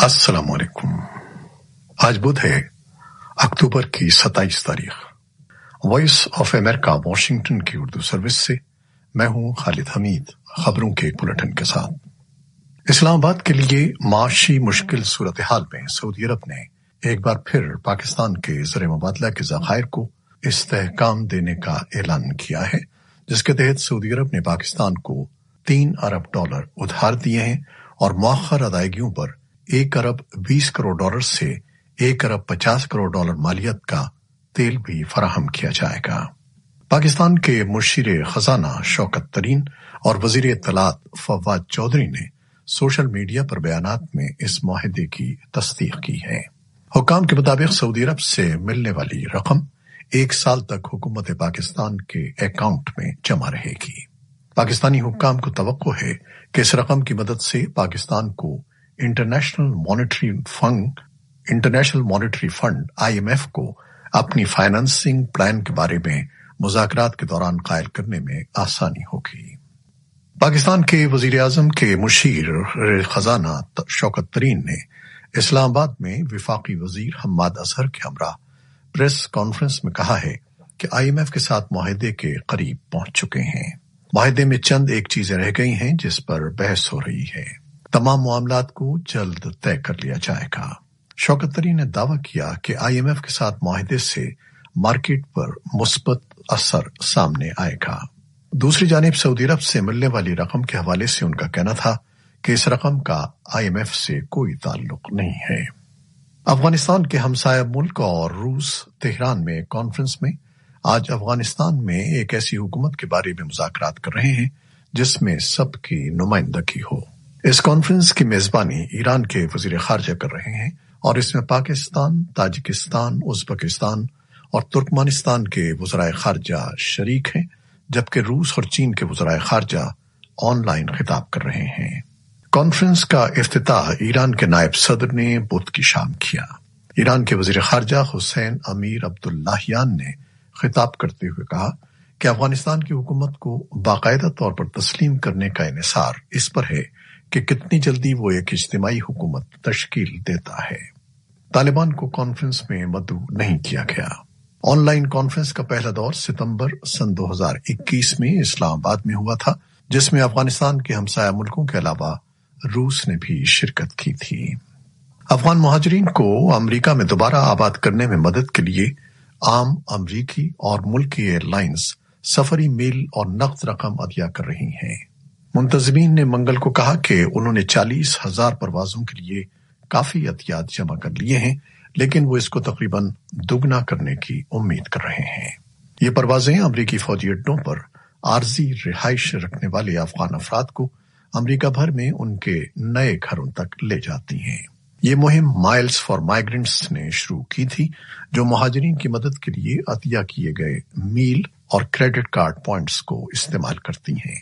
السلام علیکم۔ آج بدھ ہے، اکتوبر کی 27 تاریخ۔ وائس آف امریکہ واشنگٹن کی اردو سروس سے میں ہوں خالد حمید، خبروں کے ایک بلٹن کے ساتھ۔ اسلام آباد کے لیے معاشی مشکل صورتحال میں سعودی عرب نے ایک بار پھر پاکستان کے زر مبادلہ کے ذخائر کو استحکام دینے کا اعلان کیا ہے، جس کے تحت سعودی عرب نے پاکستان کو $3 ارب ادھار دیے ہیں اور مؤخر ادائیگیوں پر $1 ارب 20 کروڑ سے $1 ارب 50 کروڑ مالیت کا تیل بھی فراہم کیا جائے گا۔ پاکستان کے مشیر خزانہ شوکت ترین اور وزیر اطلاعات فواد چودھری نے سوشل میڈیا پر بیانات میں اس معاہدے کی تصدیق کی ہے۔ حکام کے مطابق سعودی عرب سے ملنے والی رقم 1 سال تک حکومت پاکستان کے اکاؤنٹ میں جمع رہے گی۔ پاکستانی حکام کو توقع ہے کہ اس رقم کی مدد سے پاکستان کو انٹرنیشنل مانیٹری فنڈ IMF کو اپنی فائنانسنگ پلان کے بارے میں مذاکرات کے دوران قائل کرنے میں آسانی ہوگی۔ پاکستان کے وزیر اعظم کے مشیر خزانہ شوکت ترین نے اسلام آباد میں وفاقی وزیر حماد اظہر کے ہمراہ پریس کانفرنس میں کہا ہے کہ IMF کے ساتھ معاہدے کے قریب پہنچ چکے ہیں۔ معاہدے میں چند ایک چیزیں رہ گئی ہیں جس پر بحث ہو رہی ہے۔ تمام معاملات کو جلد طے کر لیا جائے گا۔ شوکت ترین نے دعویٰ کیا کہ IMF کے ساتھ معاہدے سے مارکیٹ پر مثبت اثر سامنے آئے گا۔ دوسری جانب سعودی عرب سے ملنے والی رقم کے حوالے سے ان کا کہنا تھا کہ اس رقم کا IMF سے کوئی تعلق نہیں ہے۔ افغانستان کے ہمسایہ ملک اور روس تہران میں کانفرنس میں آج افغانستان میں ایک ایسی حکومت کے بارے میں مذاکرات کر رہے ہیں جس میں سب کی نمائندگی ہو۔ اس کانفرنس کی میزبانی ایران کے وزیر خارجہ کر رہے ہیں اور اس میں پاکستان، تاجکستان، ازبکستان اور ترکمانستان کے وزرائے خارجہ شریک ہیں، جبکہ روس اور چین کے وزرائے خارجہ آن لائن خطاب کر رہے ہیں۔ کانفرنس کا افتتاح ایران کے نائب صدر نے بدھ کی شام کیا۔ ایران کے وزیر خارجہ حسین امیر عبداللہیان نے خطاب کرتے ہوئے کہا کہ افغانستان کی حکومت کو باقاعدہ طور پر تسلیم کرنے کا انحصار اس پر ہے کہ کتنی جلدی وہ ایک اجتماعی حکومت تشکیل دیتا ہے۔ طالبان کو کانفرنس میں مدعو نہیں کیا گیا۔ آن لائن کانفرنس کا پہلا دور ستمبر سن 2021 میں اسلام آباد میں ہوا تھا، جس میں افغانستان کے ہمسایہ ملکوں کے علاوہ روس نے بھی شرکت کی تھی۔ افغان مہاجرین کو امریکہ میں دوبارہ آباد کرنے میں مدد کے لیے عام امریکی اور ملکی ایئر لائنز سفری میل اور نقد رقم عطیہ کر رہی ہیں۔ منتظمین نے منگل کو کہا کہ انہوں نے 40,000 پروازوں کے لیے کافی عطیات جمع کر لیے ہیں، لیکن وہ اس کو تقریباً دگنا کرنے کی امید کر رہے ہیں۔ یہ پروازیں امریکی فوجی اڈوں پر عارضی رہائش رکھنے والے افغان افراد کو امریکہ بھر میں ان کے نئے گھروں تک لے جاتی ہیں۔ یہ مہم مائلز فار مائیگرنٹس نے شروع کی تھی، جو مہاجرین کی مدد کے لیے عطیہ کیے گئے میل اور کریڈٹ کارڈ پوائنٹس کو استعمال کرتی ہیں۔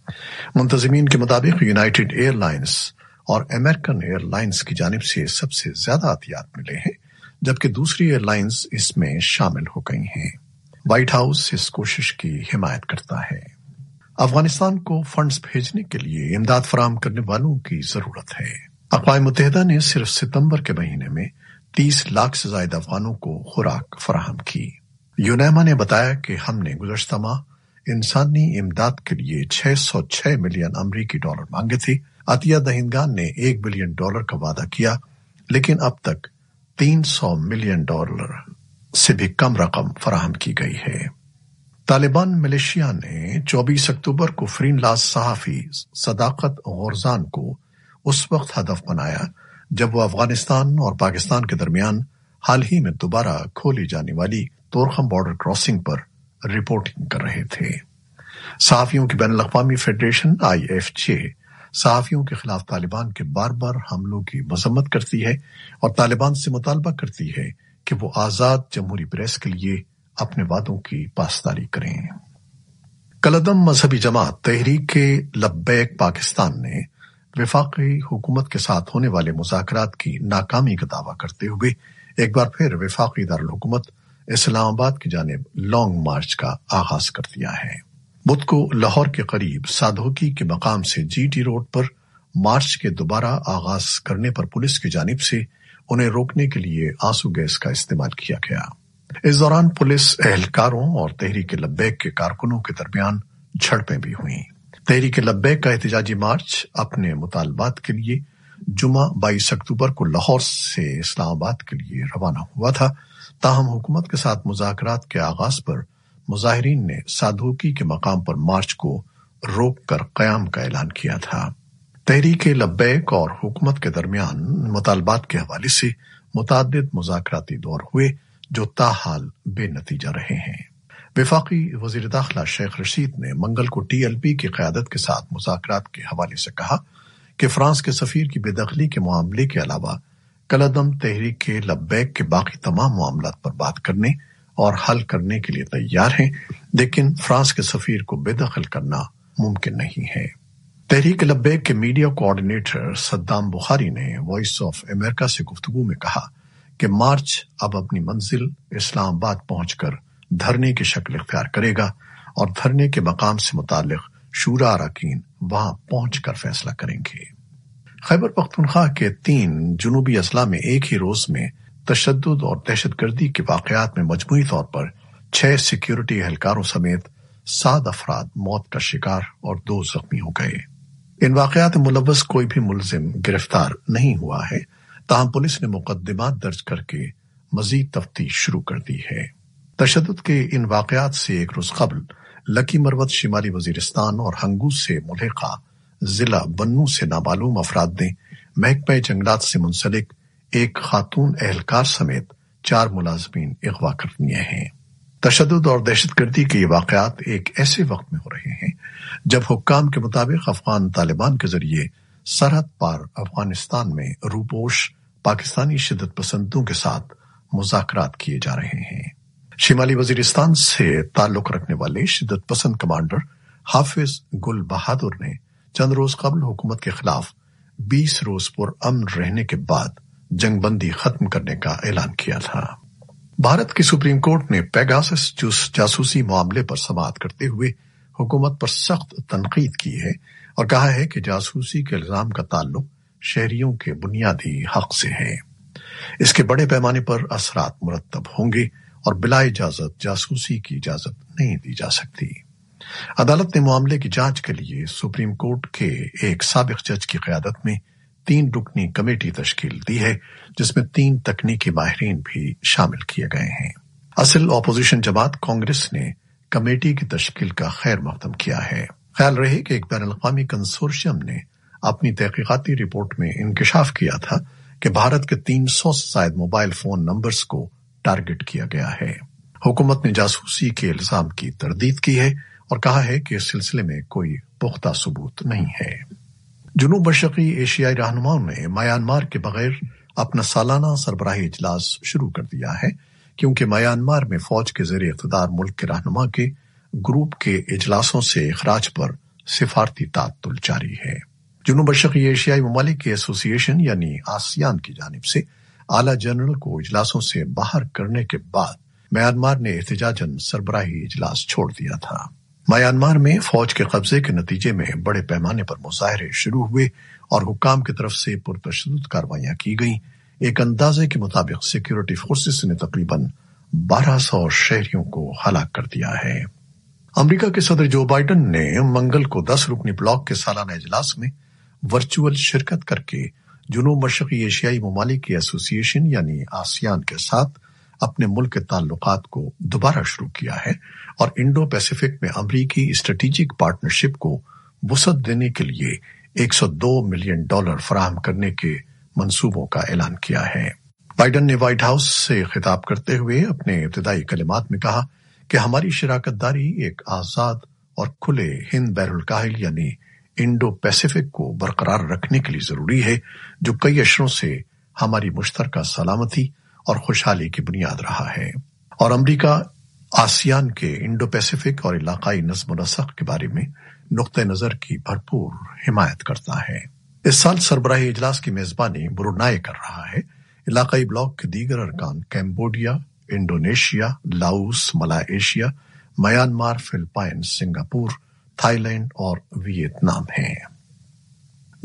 منتظمین کے مطابق یونائیٹڈ ایئر لائنز اور امریکن ایئر لائنز کی جانب سے سب سے زیادہ عطیات ملے ہیں، جبکہ دوسری ایئر لائنز اس میں شامل ہو گئی ہیں۔ وائٹ ہاؤس اس کوشش کی حمایت کرتا ہے۔ افغانستان کو فنڈز بھیجنے کے لیے امداد فراہم کرنے والوں کی ضرورت ہے۔ اقوام متحدہ نے صرف ستمبر کے مہینے میں 30 لاکھ سے زائد افغانوں کو خوراک فراہم کی۔ یونیما نے بتایا کہ ہم نے گزشتہ ماہ انسانی امداد کے لیے $606 ملین امریکی مانگے تھے۔ عطیہ دہندگان نے $1 بلین کا وعدہ کیا، لیکن اب تک $300 ملین سے بھی کم رقم فراہم کی گئی ہے۔ طالبان ملیشیا نے 24 اکتوبر کو فرین لاز صحافی صداقت غورزان کو اس وقت ہدف بنایا جب وہ افغانستان اور پاکستان کے درمیان حال ہی میں دوبارہ کھولی جانے والی تورخم بارڈر کراسنگ پر رپورٹنگ کر رہے تھے۔ صحافیوں کی بین الاقوامی فیڈریشن IFJ صحافیوں کے خلاف طالبان کے بار بار حملوں کی مذمت کرتی ہے اور طالبان سے مطالبہ کرتی ہے کہ وہ آزاد جمہوری پریس کے لیے اپنے وعدوں کی پاسداری کریں۔ کالعدم مذہبی جماعت تحریک لبیک پاکستان نے وفاقی حکومت کے ساتھ ہونے والے مذاکرات کی ناکامی کا دعویٰ کرتے ہوئے ایک بار پھر وفاقی دارالحکومت اسلام آباد کی جانب لانگ مارچ کا آغاز کر دیا ہے۔ بدھ کو لاہور کے قریب سادھوکی کے مقام سے GT روڈ پر مارچ کے دوبارہ آغاز کرنے پر پولیس کی جانب سے انہیں روکنے کے لیے آنسو گیس کا استعمال کیا گیا۔ اس دوران پولیس اہلکاروں اور تحریک لبیک کے کارکنوں کے درمیان جھڑپیں بھی ہوئیں۔ تحریک لبیک کا احتجاجی مارچ اپنے مطالبات کے لیے جمعہ 22 اکتوبر کو لاہور سے اسلام آباد کے لیے روانہ ہوا تھا، تاہم حکومت کے ساتھ مذاکرات کے آغاز پر مظاہرین نے سادھوکی کے مقام پر مارچ کو روک کر قیام کا اعلان کیا تھا۔ تحریک لبیک اور حکومت کے درمیان مطالبات کے حوالے سے متعدد مذاکراتی دور ہوئے جو تاحال بے نتیجہ رہے ہیں۔ وفاقی وزیر داخلہ شیخ رشید نے منگل کو ٹی ایل پی کی قیادت کے ساتھ مذاکرات کے حوالے سے کہا کہ فرانس کے سفیر کی بے دخلی کے معاملے کے علاوہ کالعدم تحریک لبیک کے باقی تمام معاملات پر بات کرنے اور حل کرنے کے لیے تیار ہیں، لیکن فرانس کے سفیر کو بے دخل کرنا ممکن نہیں ہے۔ تحریک لبیک کے میڈیا کوآرڈینیٹر صدام بخاری نے وائس آف امریکہ سے گفتگو میں کہا کہ مارچ اب اپنی منزل اسلام آباد پہنچ کر دھرنے کی شکل اختیار کرے گا اور دھرنے کے مقام سے متعلق شورا اراکین وہاں پہنچ کر فیصلہ کریں گے۔ خیبر پختونخوا کے 3 جنوبی اضلاع میں ایک ہی روز میں تشدد اور دہشت گردی کے واقعات میں مجموعی طور پر 6 سیکیورٹی اہلکاروں سمیت 7 افراد موت کا شکار اور 2 زخمی ہو گئے۔ ان واقعات میں ملوث کوئی بھی ملزم گرفتار نہیں ہوا ہے، تاہم پولیس نے مقدمات درج کر کے مزید تفتیش شروع کر دی ہے۔ تشدد کے ان واقعات سے ایک روز قبل لکی مروت شمالی وزیرستان اور ہنگو سے ملحقہ ضلع بنوں سے نامعلوم افراد نے محکمہ جنگلات سے منسلک ایک خاتون اہلکار سمیت 4 ملازمین اغوا کر لیے ہیں۔ تشدد اور دہشت گردی کے یہ واقعات ایک ایسے وقت میں ہو رہے ہیں جب حکام کے مطابق افغان طالبان کے ذریعے سرحد پار افغانستان میں روپوش پاکستانی شدت پسندوں کے ساتھ مذاکرات کیے جا رہے ہیں۔ شمالی وزیرستان سے تعلق رکھنے والے شدت پسند کمانڈر حافظ گل بہادر نے چند روز قبل حکومت کے خلاف 20 روز پر امن رہنے کے بعد جنگ بندی ختم کرنے کا اعلان کیا تھا۔ بھارت کی سپریم کورٹ نے پیگاسس جاسوسی معاملے پر سماعت کرتے ہوئے حکومت پر سخت تنقید کی ہے اور کہا ہے کہ جاسوسی کے الزام کا تعلق شہریوں کے بنیادی حق سے ہے۔ اس کے بڑے پیمانے پر اثرات مرتب ہوں گے اور بلا اجازت جاسوسی کی اجازت نہیں دی جا سکتی۔ عدالت نے معاملے کی جانچ کے لیے سپریم کورٹ کے ایک سابق جج کی قیادت میں 3 رکنی کمیٹی تشکیل دی ہے، جس میں 3 تکنیکی ماہرین بھی شامل کیے گئے ہیں۔ اصل اپوزیشن جماعت کانگریس نے کمیٹی کی تشکیل کا خیر مقدم کیا ہے۔ خیال رہے کہ ایک بین الاقوامی کنسورشیم نے اپنی تحقیقاتی رپورٹ میں انکشاف کیا تھا کہ بھارت کے 300 سے زائد موبائل فون نمبرز کو ٹارگٹ کیا گیا ہے۔ حکومت نے جاسوسی کے الزام کی تردید کی ہے اور کہا ہے کہ اس سلسلے میں کوئی پختہ ثبوت نہیں ہے۔ جنوب مشرقی ایشیائی رہنماؤں نے میانمار کے بغیر اپنا سالانہ سربراہی اجلاس شروع کر دیا ہے، کیونکہ میانمار میں فوج کے زیر اقتدار ملک کے رہنما کے گروپ کے اجلاسوں سے اخراج پر سفارتی تعطل جاری ہے۔ جنوب مشرقی ایشیائی ممالک کی ایسوسی ایشن یعنی آسیان کی جانب سے اعلیٰ جنرل کو اجلاسوں سے باہر کرنے کے بعد میانمار نے احتجاجاً سربراہی اجلاس چھوڑ دیا تھا۔ میانمار میں فوج کے قبضے کے نتیجے میں بڑے پیمانے پر مظاہرے شروع ہوئے اور حکام کی طرف سے پرتشدد کارروائیاں کی گئیں۔ ایک اندازے کے مطابق سیکیورٹی فورسز نے تقریباً 1200 شہریوں کو ہلاک کر دیا ہے۔ امریکہ کے صدر جو بائیڈن نے منگل کو 10 رکنی بلاک کے سالانہ اجلاس میں ورچوئل شرکت کر کے جنوب مشرقی ایشیائی ممالک کی ایسوسی ایشن یعنی آسیان کے ساتھ اپنے ملک کے تعلقات کو دوبارہ شروع کیا ہے اور انڈو پیسیفک میں امریکی اسٹریٹجک پارٹنرشپ کو وسعت دینے کے لیے $102 ملین فراہم کرنے کے منصوبوں کا اعلان کیا ہے۔ بائیڈن نے وائٹ ہاؤس سے خطاب کرتے ہوئے اپنے ابتدائی کلمات میں کہا کہ ہماری شراکت داری ایک آزاد اور کھلے ہند بحر الکاہل یعنی انڈو پیسیفک کو برقرار رکھنے کے لیے ضروری ہے، جو کئی عشروں سے ہماری مشترکہ سلامتی اور خوشحالی کی بنیاد رہا ہے، اور امریکہ آسیان کے انڈو پیسیفک اور علاقائی نظم و نسق کے بارے میں نقطہ نظر کی بھرپور حمایت کرتا ہے۔ اس سال سربراہی اجلاس کی میزبانی برونائی کر رہا ہے۔ علاقائی بلاک کے دیگر ارکان Cambodia, Indonesia, Laos, Malaysia, Myanmar, Philippines, Singapore, Thailand اور ویتنام ہیں۔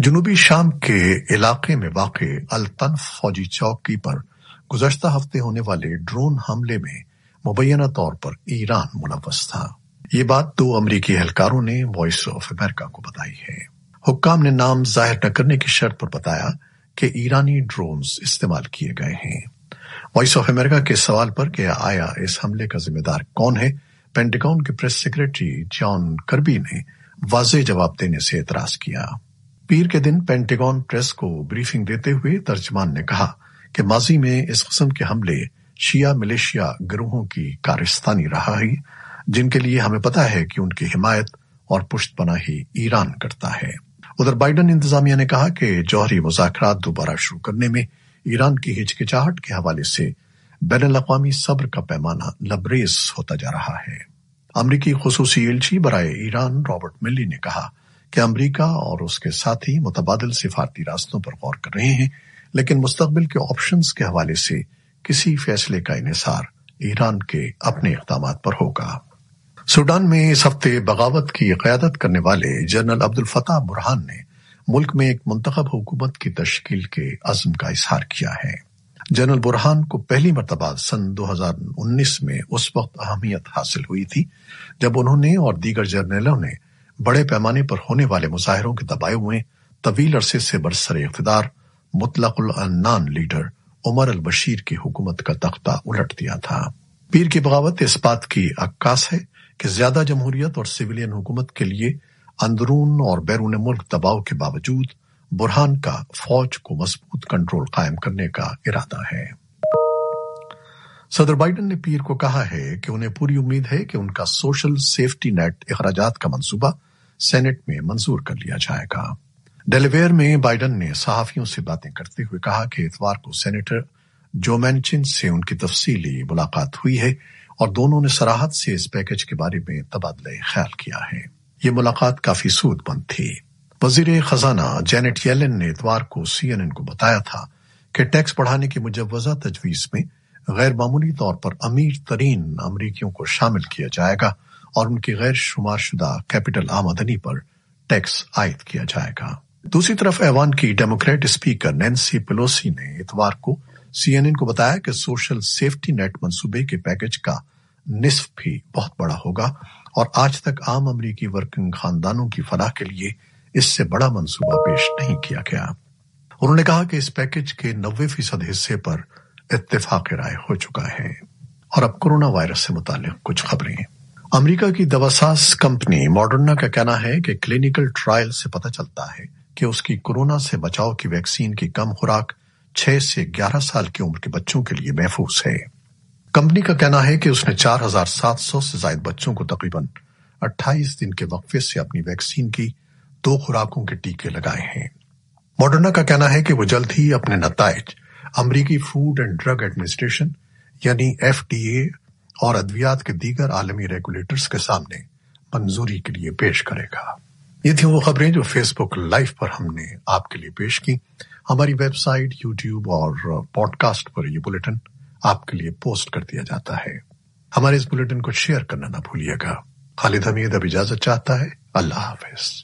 جنوبی شام کے علاقے میں واقع الطنف فوجی چوکی پر گزشتہ ہفتے ہونے والے ڈرون حملے میں مبینہ طور پر ایران ملوث تھا۔ یہ بات 2 امریکی اہلکاروں نے وائس آف امریکہ کو بتائی ہے۔ حکام نے نام ظاہر نہ کرنے کی شرط پر بتایا کہ ایرانی ڈرونز استعمال کیے گئے ہیں۔ وائس آف امریکہ کے سوال پر کہ آیا اس حملے کا ذمہ دار کون ہے، پینٹاگون کے پریس سیکرٹری جان کربی نے واضح جواب دینے سے اعتراض کیا۔ پیر کے دن پینٹاگون پریس کو بریفنگ دیتے ہوئے ترجمان نے کہا کہ ماضی میں اس قسم کے حملے شیعہ ملیشیا گروہوں کی کارستانی رہا ہے، جن کے لیے ہمیں پتہ ہے کہ ان کی حمایت اور پشت پناہی ایران کرتا ہے۔ ادھر بائیڈن انتظامیہ نے کہا کہ جوہری مذاکرات دوبارہ شروع کرنے میں ایران کی ہچکچاہٹ کے حوالے سے بین الاقوامی صبر کا پیمانہ لبریز ہوتا جا رہا ہے۔ امریکی خصوصی ایلچی برائے ایران رابرٹ ملی نے کہا کہ امریکہ اور اس کے ساتھی متبادل سفارتی راستوں پر غور کر رہے ہیں، لیکن مستقبل کے آپشنز کے حوالے سے کسی فیصلے کا انحصار ایران کے اپنے اقدامات پر ہوگا۔ سوڈان میں اس ہفتے بغاوت کی قیادت کرنے والے جنرل عبد الفتاح برہان نے ملک میں ایک منتخب حکومت کی تشکیل کے عزم کا اظہار کیا ہے۔ جنرل برہان کو پہلی مرتبہ سن 2019 میں اس وقت اہمیت حاصل ہوئی تھی جب انہوں نے اور دیگر جرنیلوں نے بڑے پیمانے پر ہونے والے مظاہروں کے دبائے ہوئے طویل عرصے سے برسر اقتدار مطلق العنان لیڈر عمر البشیر کی حکومت کا تختہ الٹ دیا تھا۔ پیر کی بغاوت اس بات کی عکاس ہے کہ زیادہ جمہوریت اور سویلین حکومت کے لیے اندرون اور بیرون ملک دباؤ کے باوجود برہان کا فوج کو مضبوط کنٹرول قائم کرنے کا ارادہ ہے۔ صدر بائیڈن نے پیر کو کہا ہے کہ انہیں پوری امید ہے کہ ان کا سوشل سیفٹی نیٹ اخراجات کا منصوبہ سینٹ میں منظور کر لیا جائے گا۔ ڈیلیویئر میں بائیڈن نے صحافیوں سے باتیں کرتے ہوئے کہا کہ اتوار کو سینیٹر جو مینچن سے ان کی تفصیلی ملاقات ہوئی ہے اور دونوں نے صراحت سے اس پیکج کے بارے میں تبادلہ خیال کیا ہے۔ یہ ملاقات کافی سود مند تھی۔ وزیر خزانہ جینٹ یلن نے اتوار کو CNN کو بتایا تھا کہ ٹیکس بڑھانے کی مجوزہ تجویز میں غیر معمولی طور پر امیر ترین امریکیوں کو شامل کیا جائے گا اور ان کی غیر شمار شدہ کیپٹل آمدنی پر ٹیکس عائد کیا جائے گا۔ دوسری طرف ایوان کی ڈیموکریٹ اسپیکر نینسی پیلوسی نے اتوار کو CNN کو بتایا کہ سوشل سیفٹی نیٹ منصوبے کے پیکج کا نصف بھی بہت بڑا ہوگا اور آج تک عام امریکی ورکنگ خاندانوں کی فلاح کے لیے اس سے بڑا منصوبہ پیش نہیں کیا گیا۔ انہوں نے کہا کہ اس پیکج کے 90% حصے پر اتفاق رائے ہو چکا ہے۔ اور اب کورونا وائرس سے متعلق کچھ خبریں۔ امریکہ کی دواساز کمپنی ماڈرنا کا کہنا ہے کہ کلینکل ٹرائل سے پتہ چلتا ہے کہ اس کی کورونا سے بچاؤ کی ویکسین کی کم خوراک 6 سے 11 سال کی عمر کے بچوں کے لیے محفوظ ہے۔ کمپنی کا کہنا ہے کہ اس نے 4700 سے زائد بچوں کو تقریباً 28 دن کے وقفے سے اپنی ویکسین کی 2 خوراکوں کے ٹیکے لگائے ہیں۔ ماڈرنا کا کہنا ہے کہ وہ جلد ہی اپنے نتائج امریکی فوڈ اینڈ ڈرگ ایڈمنسٹریشن یعنی FDA اور ادویات کے دیگر عالمی ریگولیٹرز کے سامنے منظوری کے لیے پیش کرے گا۔ یہ تھی وہ خبریں جو فیس بک لائیو پر ہم نے آپ کے لیے پیش کی۔ ہماری ویب سائٹ، یوٹیوب اور پوڈ کاسٹ پر یہ بلیٹن آپ کے لیے پوسٹ کر دیا جاتا ہے۔ ہمارے اس بلیٹن کو شیئر کرنا نہ بھولیے گا۔ خالد حمید اب اجازت چاہتا ہے۔ اللہ حافظ۔